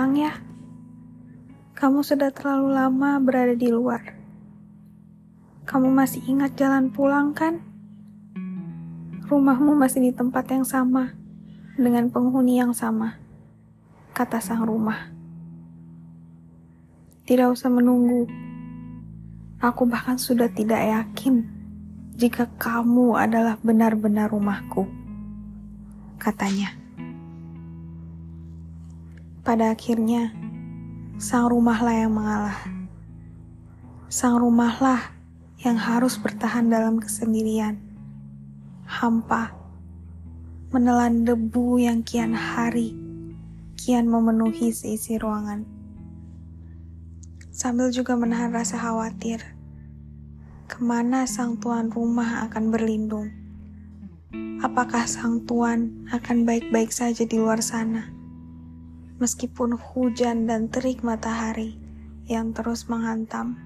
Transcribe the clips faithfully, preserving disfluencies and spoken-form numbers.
pulang ya. Kamu sudah terlalu lama berada di luar. Kamu masih ingat jalan pulang kan? Rumahmu masih di tempat yang sama, dengan penghuni yang sama, kata sang rumah. Tidak usah menunggu. Aku bahkan sudah tidak yakin jika kamu adalah benar-benar rumahku, katanya. Pada akhirnya, sang rumahlah yang mengalah. Sang rumahlah yang harus bertahan dalam kesendirian, hampa, menelan debu yang kian hari, kian memenuhi seisi ruangan. Sambil juga menahan rasa khawatir, kemana sang tuan rumah akan berlindung? Apakah sang tuan akan baik-baik saja di luar sana? Meskipun hujan dan terik matahari yang terus menghantam.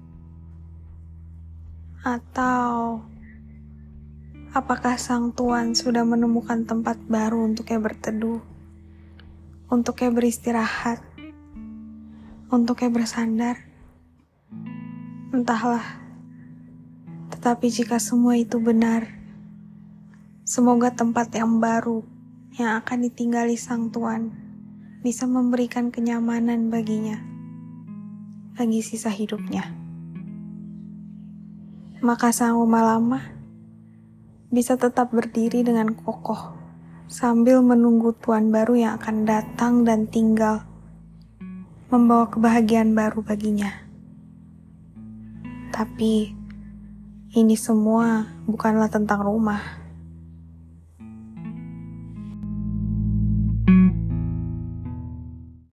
Atau apakah sang tuan sudah menemukan tempat baru untuknya berteduh, untuknya beristirahat, untuknya bersandar? Entahlah. Tetapi jika semua itu benar, semoga tempat yang baru yang akan ditinggali sang tuan bisa memberikan kenyamanan baginya, bagi sisa hidupnya. Maka sang rumah lama bisa tetap berdiri dengan kokoh sambil menunggu tuan baru yang akan datang dan tinggal, membawa kebahagiaan baru baginya. Tapi ini semua bukanlah tentang rumah.